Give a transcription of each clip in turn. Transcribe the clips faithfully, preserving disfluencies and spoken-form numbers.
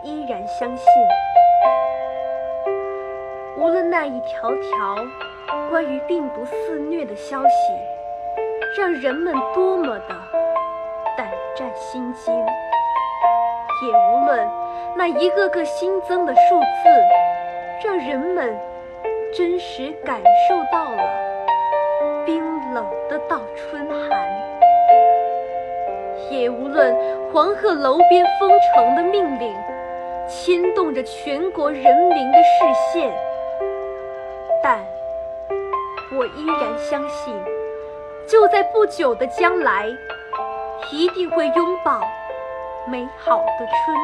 依然相信，无论那一条条关于病毒肆虐的消息让人们多么的胆战心惊，也无论那一个个新增的数字让人们真实感受到了冰冷的倒春寒，也无论黄鹤楼边封城的命令牵动着全国人民的视线，但我依然相信，就在不久的将来，一定会拥抱美好的春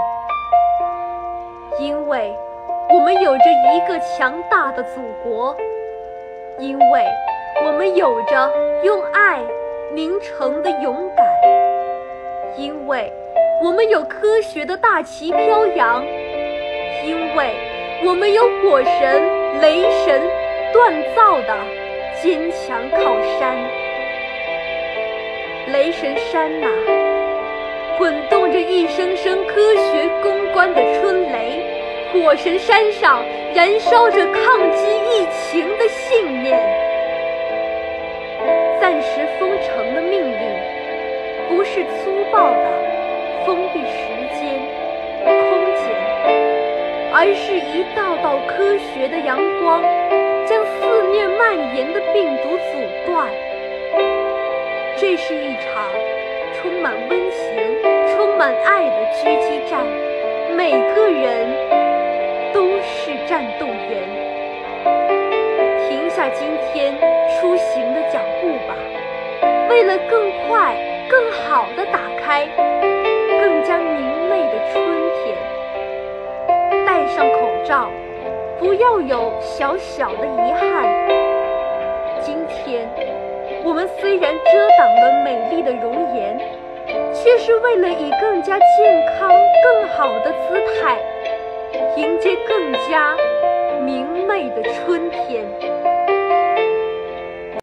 天，因为我们有着一个强大的祖国，因为我们有着用爱凝成的勇敢，因为我们有科学的大旗飘扬，因为我们有火神雷神锻造的坚强靠山。雷神山呐、啊，滚动着一声声科学攻关的春雷，火神山上燃烧着抗击疫情的信念。暂时封城的命令不是粗暴的封闭时间空间，而是一道道科学的阳光将肆虐蔓延的病毒阻断。这是一场充满温情充满爱的狙击战，每个人都是战斗员。停下今天出行的脚步吧，为了更快更好地打开更加明媚的春天。戴上口罩，不要有小小的遗憾。今天我们虽然遮挡了美丽的容颜，却是为了以更加健康更好的